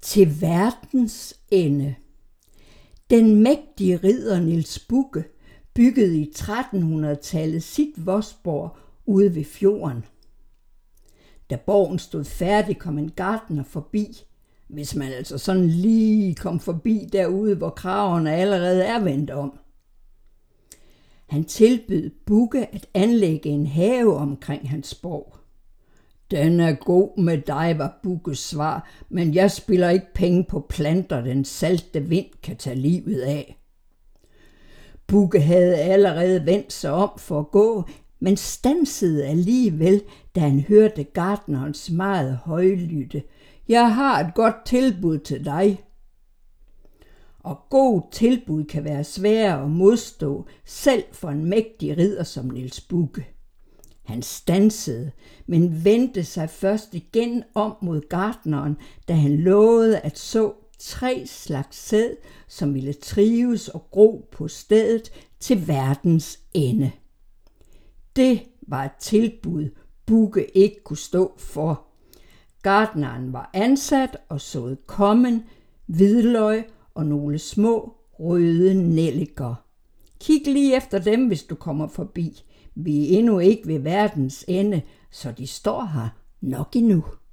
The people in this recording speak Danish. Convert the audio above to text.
Til verdens ende. Den mægtige ridder Niels Bugge byggede i 1300-tallet sit Vodsborg ude ved fjorden. Da borgen stod færdig, kom en gartner forbi, hvis man altså sådan lige kom forbi derude, hvor kragerne allerede er vendt om. Han tilbød Bugge at anlægge en have omkring hans borg. Den er god med dig, var Bugges svar, men jeg spiller ikke penge på planter, den salte vind kan tage livet af. Bugge havde allerede vendt sig om for at gå, men standsede alligevel, da han hørte gartnerens meget højlytte: Jeg har et godt tilbud til dig. Og god tilbud kan være svære at modstå, selv for en mægtig ridder som Niels Bugge. Han standsede, men vendte sig først igen om mod gartneren, da han lovede at så 3 slags sæd, som ville trives og gro på stedet til verdens ende. Det var et tilbud, Bugge ikke kunne stå for. Gartneren var ansat og såede kommen, hvidløg og nogle små røde nelliker. Kig lige efter dem, hvis du kommer forbi. Vi er endnu ikke ved verdens ende, så de står her nok endnu.